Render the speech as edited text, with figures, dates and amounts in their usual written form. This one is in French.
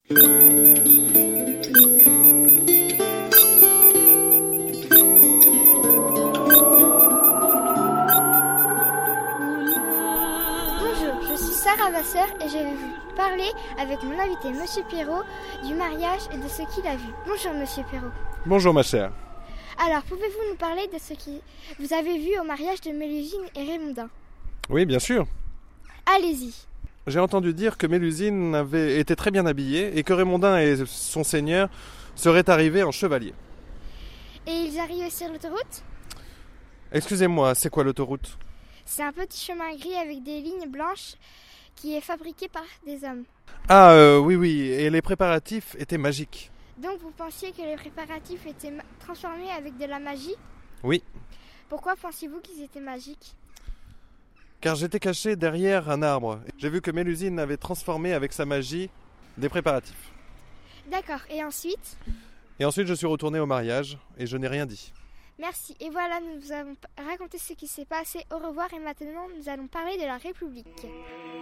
Bonjour, je suis Sarah Vasseur et je vais vous parler avec mon invité Monsieur Perrault du mariage et de ce qu'il a vu. Bonjour Monsieur Perrault. Bonjour ma chère. Alors, pouvez-vous nous parler de ce que vous avez vu au mariage de Mélusine et Raymondin ? Oui, bien sûr. Allez-y. J'ai entendu dire que Mélusine avait été très bien habillée et que Raymondin et son seigneur seraient arrivés en chevalier. Et ils arrivaient sur l'autoroute ? Excusez-moi, c'est quoi l'autoroute ? C'est un petit chemin gris avec des lignes blanches qui est fabriqué par des hommes. Ah oui, et les préparatifs étaient magiques. Donc vous pensiez que les préparatifs étaient transformés avec de la magie ? Oui, Pourquoi pensiez-vous qu'ils étaient magiques ? car j'étais caché derrière un arbre. J'ai vu que Mélusine avait transformé avec sa magie des préparatifs. D'accord, et ensuite ? Et ensuite je suis retourné au mariage et je n'ai rien dit. Merci, et voilà, nous vous avons raconté ce qui s'est passé. Au revoir, et maintenant nous allons parler de la République.